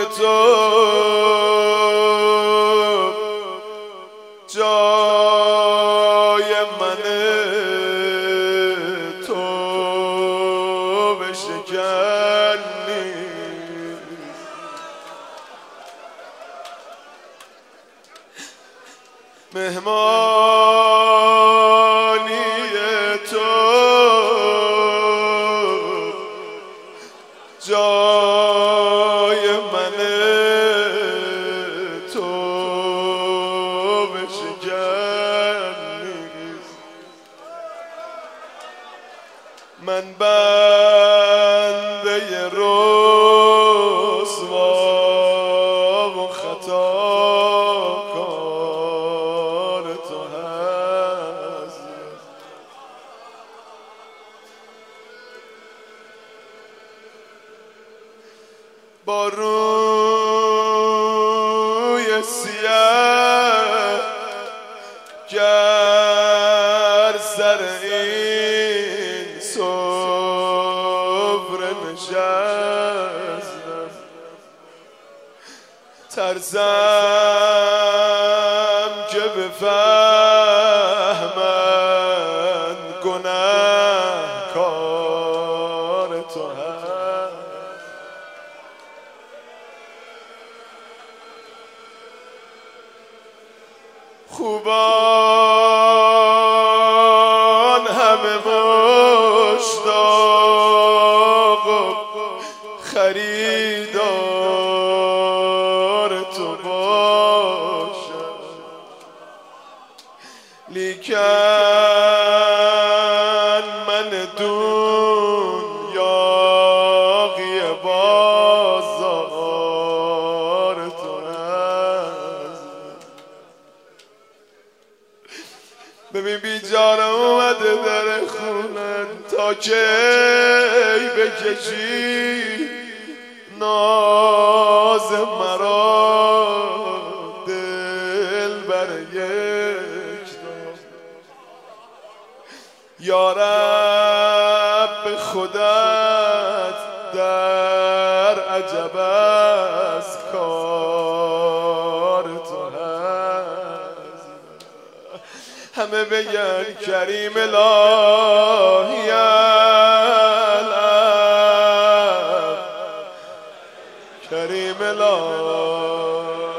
تو جای منه، تو بشکنی مهمانی تو جای منه، تو بشکنی من بنده رسوا و خطاکار تو هست. با روی سیاه گر سر این سفره نشستم، ترسم که بفهمن گنهکار تو هست. خوبان همه مشتاق و خریدار تو باشن، لیکن من دنیاقی بازار تو هست. ببین بیچاره اومده در خونن، تا کی بکشی ناز مرا دل بر یک دام. یا رب خودت در عجب از کار تو هست. همه بگن کریم الهی الاب، کریم الهی.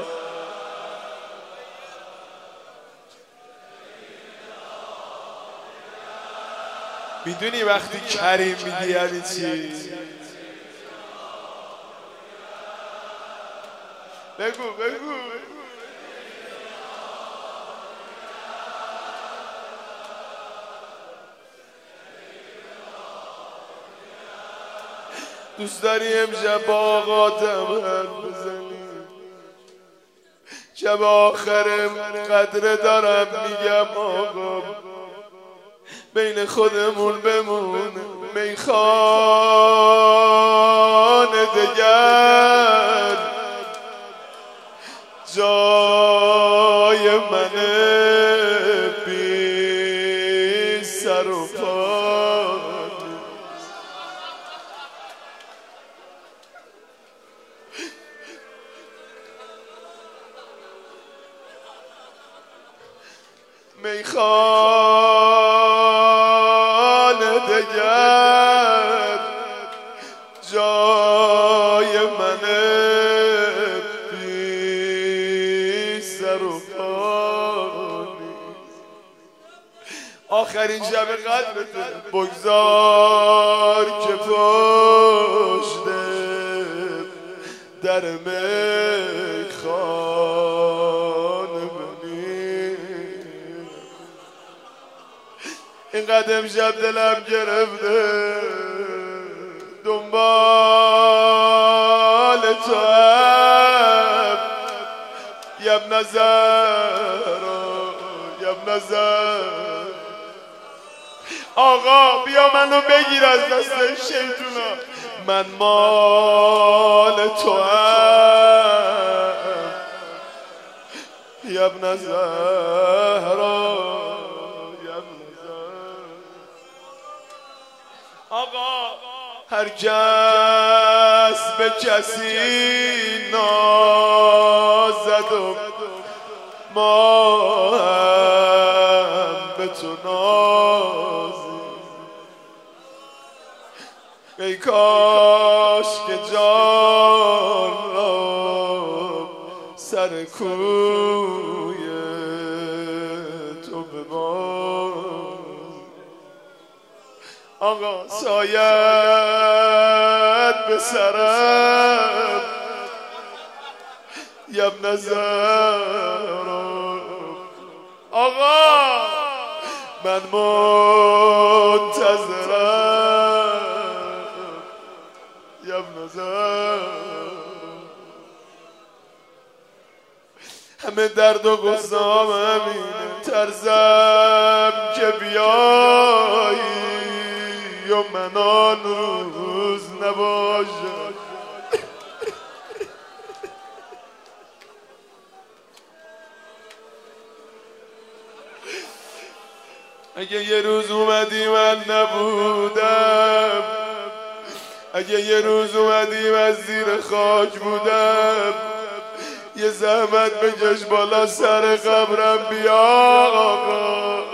میدونی وقتی کریم میگی یعنی چی؟ بگو بگو. دوست داری امشب با آقا حرف بزنی؟ شب آخرم قدر دارم میگم آقا بین خودمون بمونه، میخانه دگر جای منه بی سر و پا. میخانه دگر جای منه بی سر و پا. آخرین شب قدرته بگذار که پشت در میخانه اینقدر امشب دلم گرفته دنبال تو هم یب نظر یب نظر. آقا بیا منو بگیر از دست شیطونا، من مال تو هم یب نظر. آقا هر کس دست به کسی نازد و ما هم به تو نازیم. ای کاش که جان را سر کوی تو ببار. آقا سایت به سرم یبن زهرا. آقا من منتظرم یبن زهرا. همه درد و غصام همینه، ترسم که بیایی و من آن روز نباشم. اگه یه روز اومدی من نبودم، اگه یه روز اومدی من زیر خاک بودم، یه زحمت بکش بالا سر قبرم بیا آقا.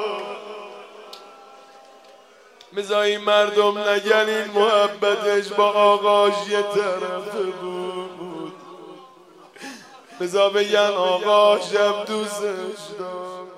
میذاری مردم نگن این محبتش با آقاش یه طرفه بود، بذار بگن آقاشم دوستش داشت.